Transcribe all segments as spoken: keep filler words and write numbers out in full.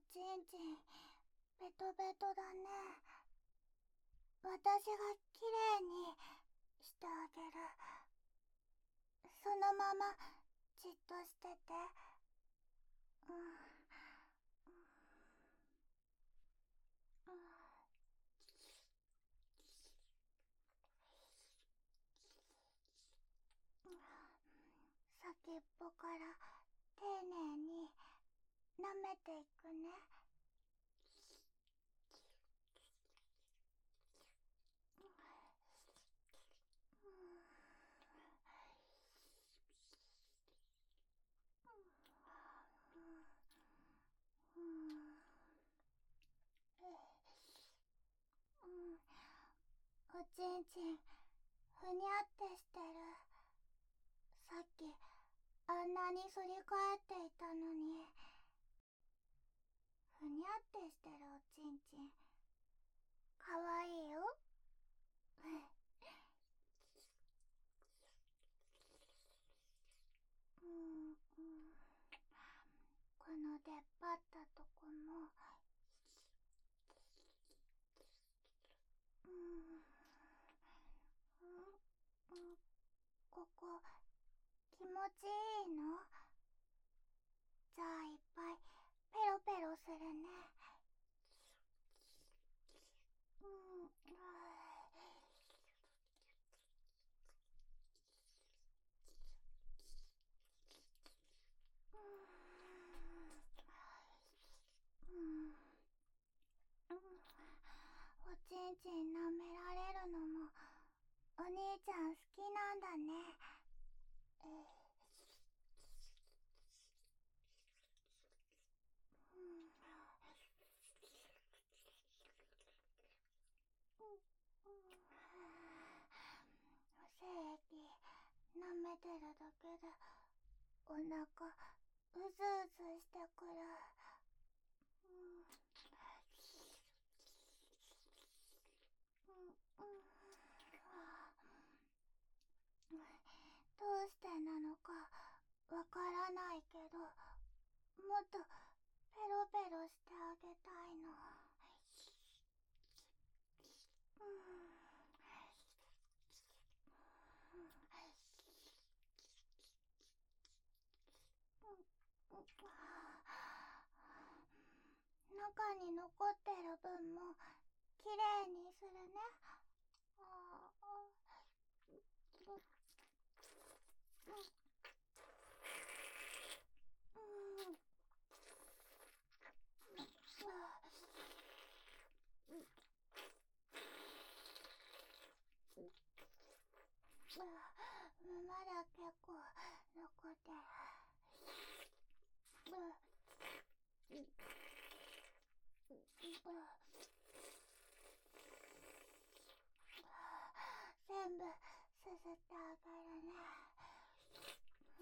ちんちん、ベトベトだね。私がきれいにしてあげる。そのままじっとしてて。うん。うん。先っぽから丁寧に舐めていくね。うん、おちんちんふにゃってしてる。さっきあんなに反り返っていたのに。ふにゃってしてるおちんちんかわいいよ。うん、うん、この出っ張ったとこも。うん、うん、ここ気持ちいいの？じゃあいっぱいペロペロするね。うん、うん、うん、おちんちん舐められるのもお兄ちゃん好きなんだね。えーうん、精液舐めてるだけでお腹うずうずしてくる。うん、うん、うん、どうしてなのかわからないけど、もっとペロペロしてあげたいの。うん、中に残ってる分もきれいにするね。あー、うん、うん、まだ結構残ってる。全部すすってあげるね。うん、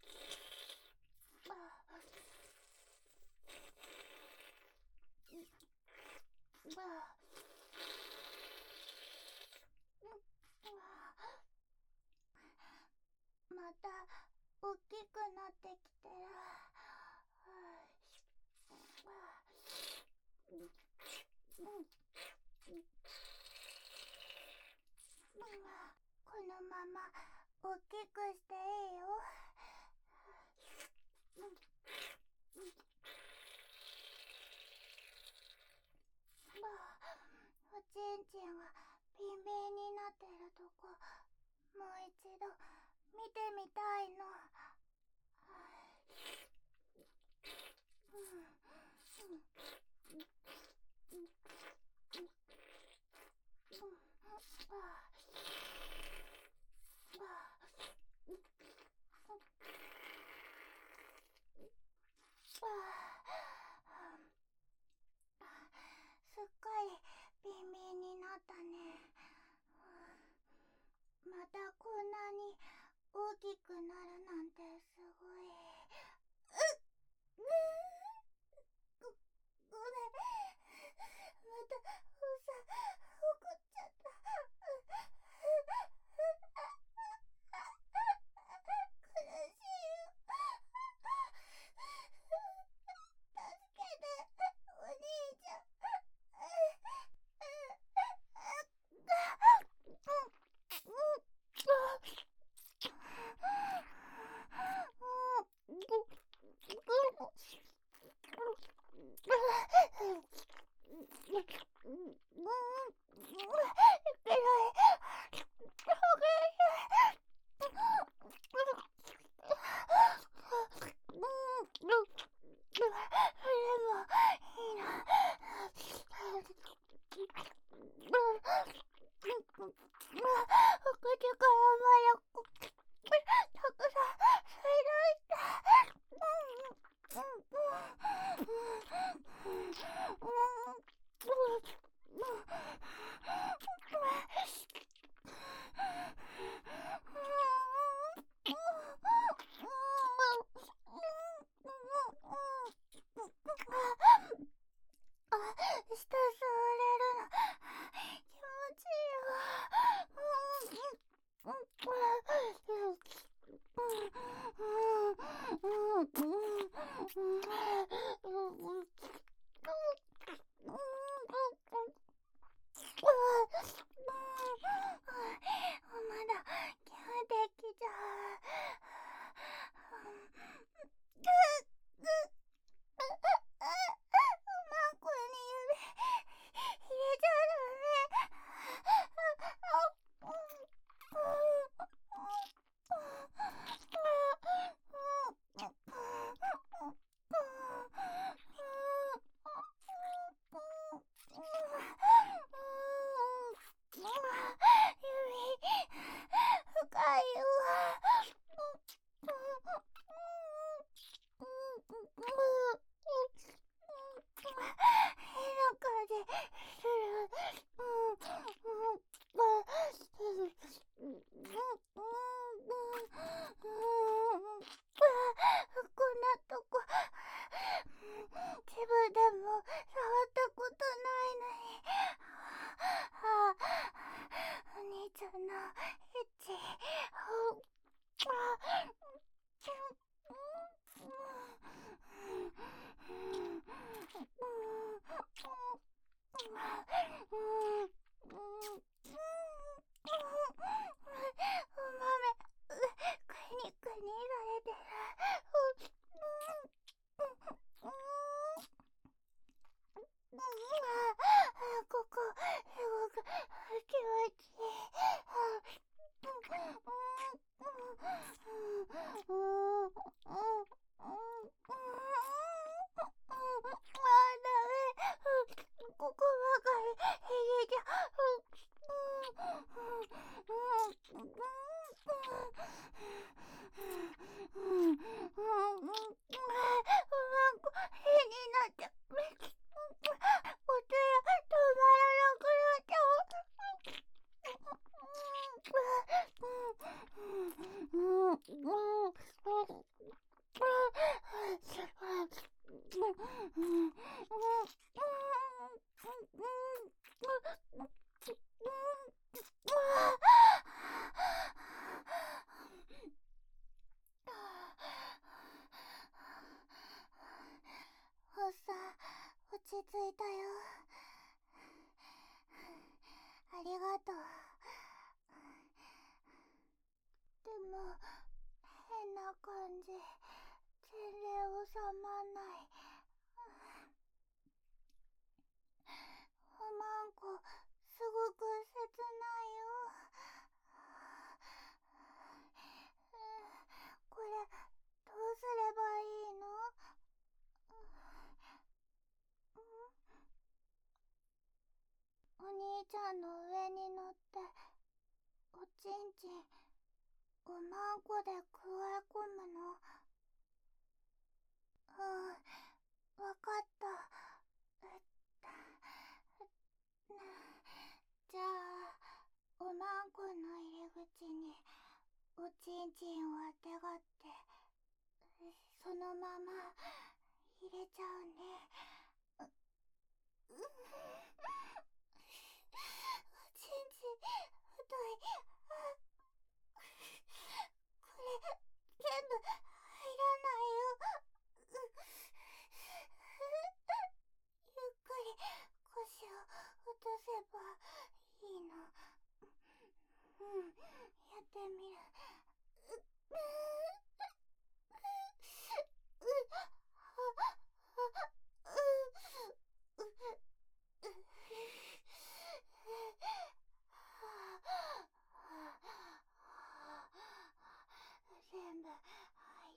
また大きくなってきてる。このまま大きくしていいよ。おちんちんがビンビンになってるとこ、もう一度見てみたいの。うん、うん、すっかりビンビンになったね。またこんなに大きくなるなんてすごい。うっ、ご、ごめん。またおさ怒っちゃった。苦しいよ。助けて。 着いたよ。ありがとう。でも変な感じ、全然収まんない。おまんこ、すごく切ないよ。これ、どうすればいいの？お兄ちゃんの上に乗って、おちんちん、おまんこでくわえ込むの？うん、わかった。えっと、じゃあ、おまんこの入り口に、おちんちんをあてがって、そのまま入れちゃうね。う、うん、おちんちん太い。あ、これ全部入らないよ。う、ゆっくり腰を落とせばいいの。うん、やってみる。う、う、全部入った。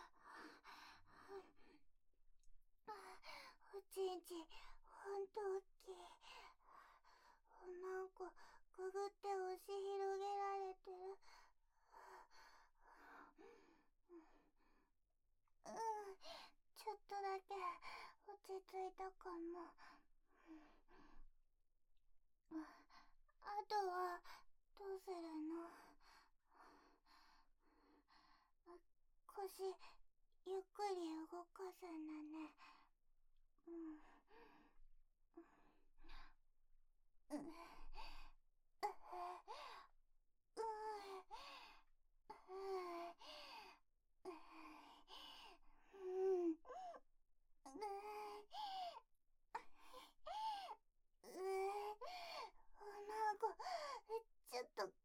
おちんちんほんとおっきい。おまんこくぐって押し広げられてる。うん、ちょっとだけ落ち着いたかも。あとはどうするの？腰ゆっくり動かすんだね。うん、うん、うん、うん、なんかちょっと苦しい。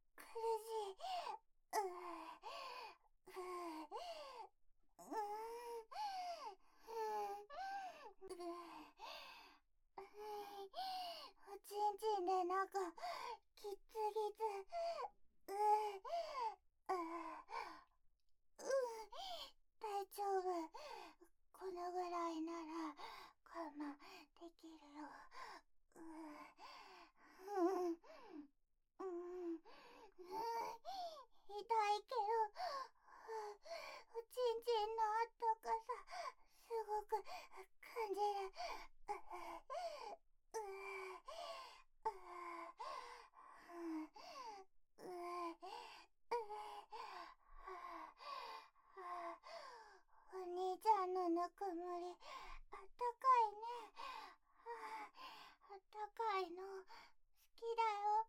おちんちんでなんかギツギツ。うう大丈夫。このぐらいなら我慢できるよ。ううん、うん、うん、痛いけど、おちんちんのあったかさすごく感じる。お兄ちゃんのぬくもりあったかいね。あったかいの好きだよ。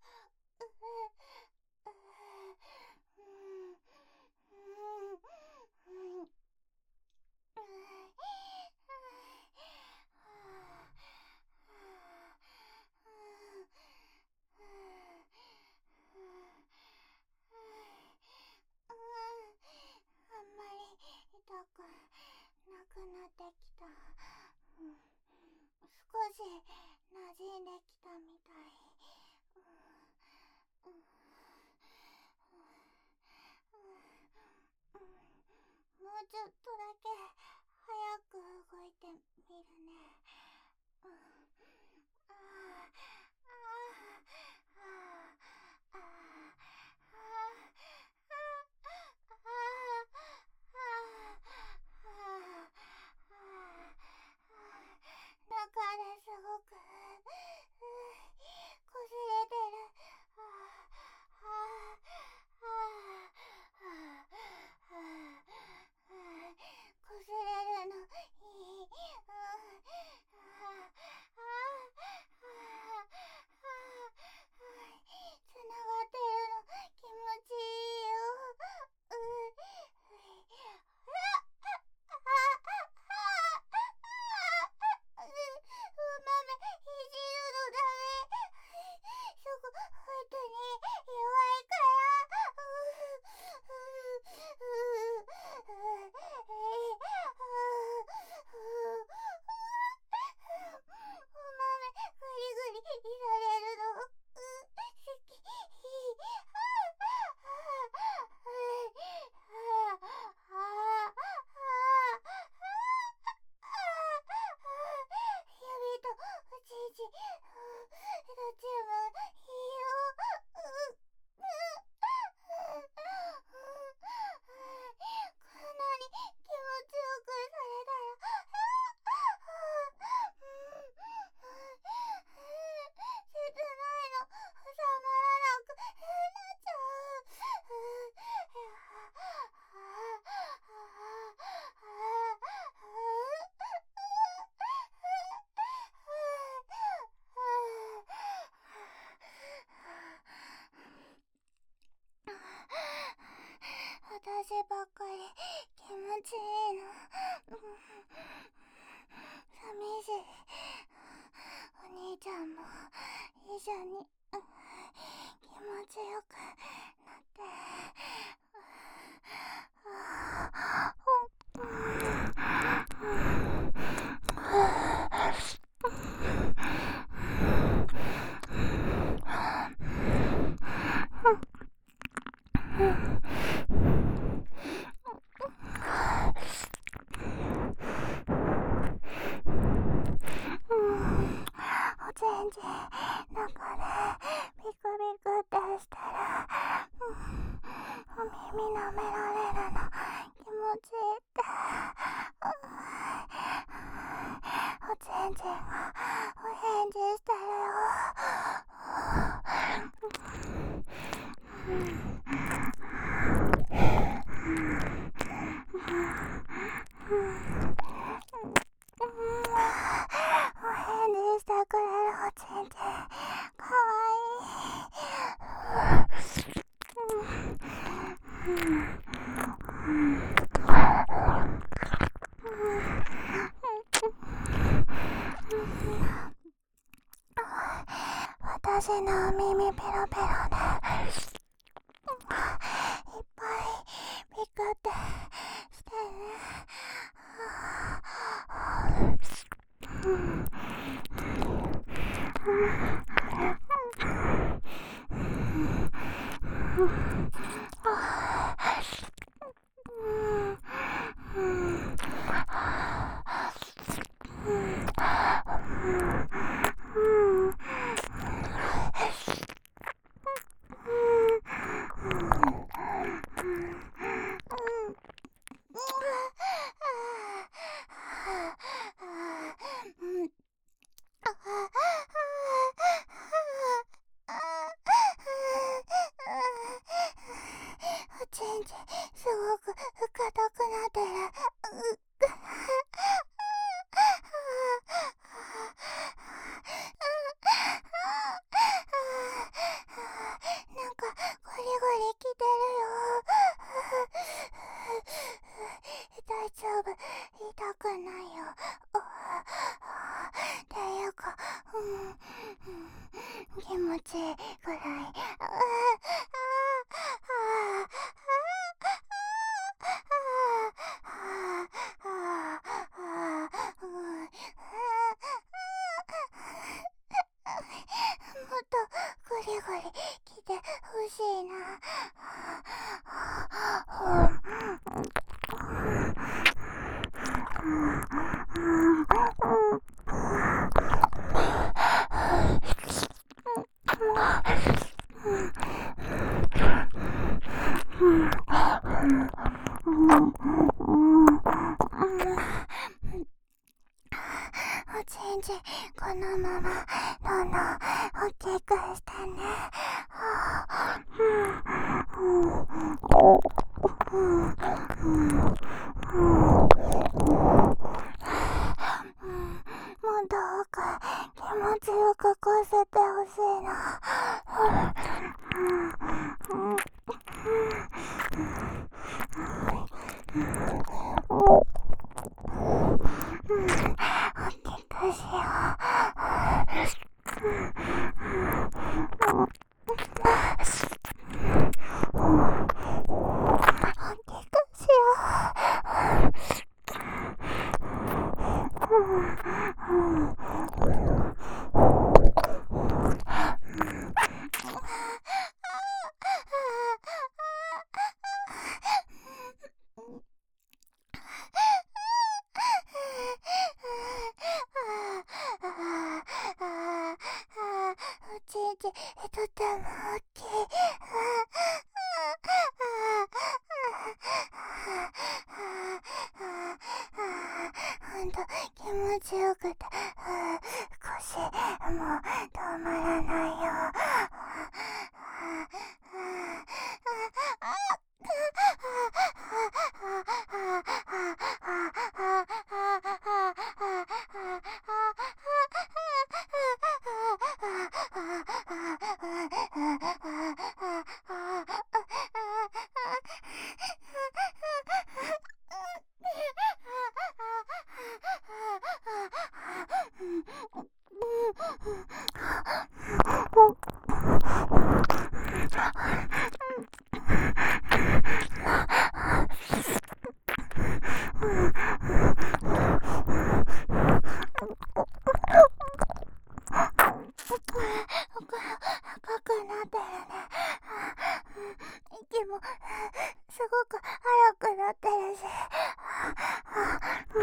あんまり痛くなくなってきた。うん、少し馴染んできたみたい。うん、うん、うん、もうちょっとだけ早く動いてみるね。うん、ああ、ああ、ああ、ああ、中ですごくこすれてる。ああ、ああ、ああ、こすれ緒に気持ちよくなっておちんちん中でビクビクってしたら、うん、お耳舐められるの気持ちいいって、うん、おちんちんがお返事してるよ。お返事してくれるおちんちんかわいい。私の耳ペロペロでいっぱいピクってしてね。おちんちんすごく深くなってる。なんかゴリゴリきてるよ。大丈夫、痛くないよ。っていうか、うん、気持ちいいぐらい。もっとゴリゴリ来てほしいな。おちんちんこのままどんどん大きくしてね。もうどうか気持ちよくこせてほしいな。大きくしよう。大きくしよおちんちんとても大きい。ほんと気持ちよくて、腰もう止まらないよ。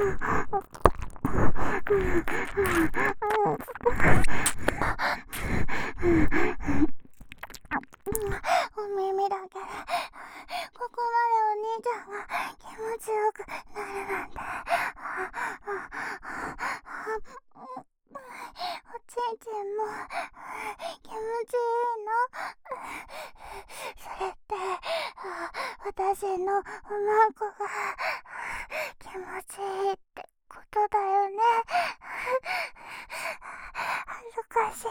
お耳だけでここまでお兄ちゃんが気持ちよくなるなんて。おちんちんも気持ちいいの。それって私のおまんこが気持ちいいってことだよね。恥ずかしい。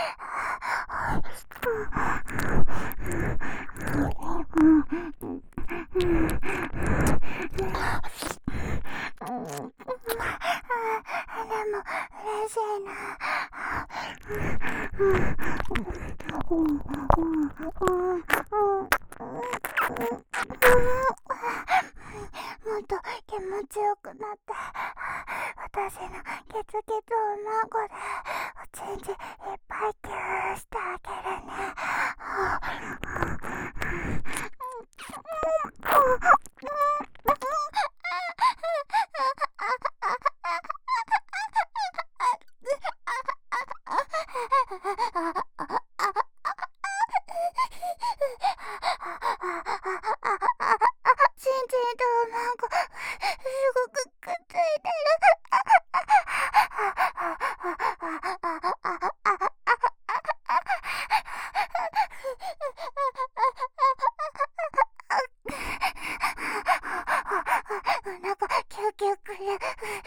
でも嬉しいな。もっと気持ちよくなって、私のケツケツおまんこでおちんちんいっぱいキューしてあげるね。ちんちんとおまんこすごくくっついてる。お腹キュキュくる。と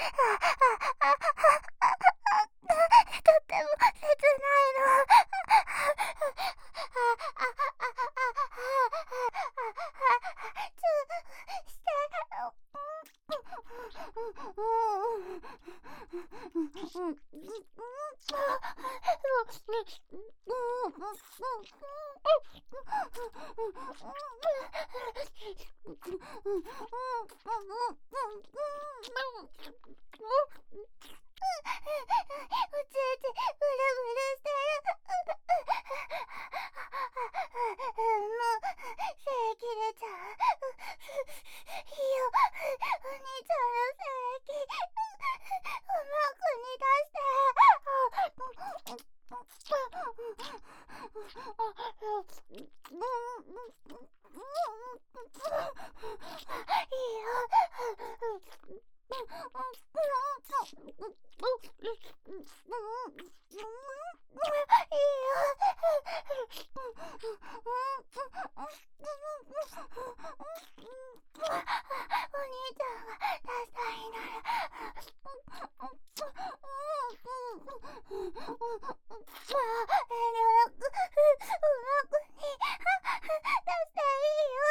っても切ないの。チューして。おちんちんブルブルしてる。もう精液出ちゃう。いいよ、お兄ちゃんの精液おまんこに出して。いいよ。お兄ちゃんがダサいなら。遠慮なくおまんこに出していいよ。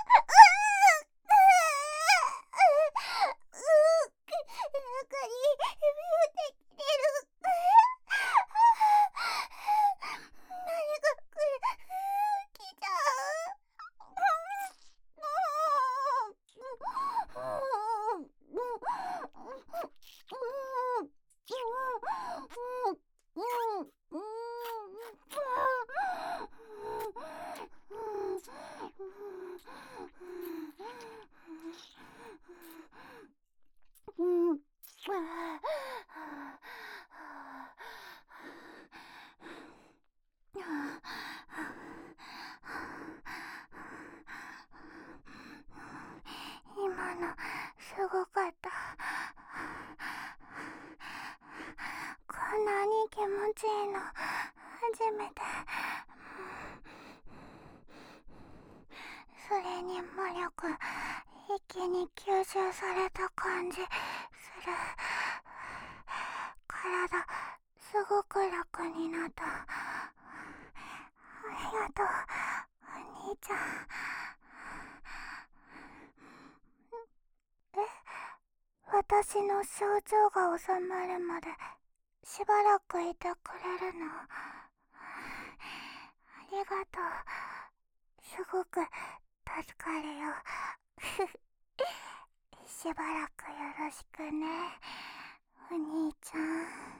中に指をできてる。何かこれ来ちゃう。今のすごかった。こんなに気持ちいいの初めて。それに魔力一気に吸収された感じする。体すごく楽になった。ありがとうお兄ちゃん。え、私の症状が治まるまでしばらくいてくれるの？ありがとう。すごく助かるよ。しばらくよろしくね、お兄ちゃん。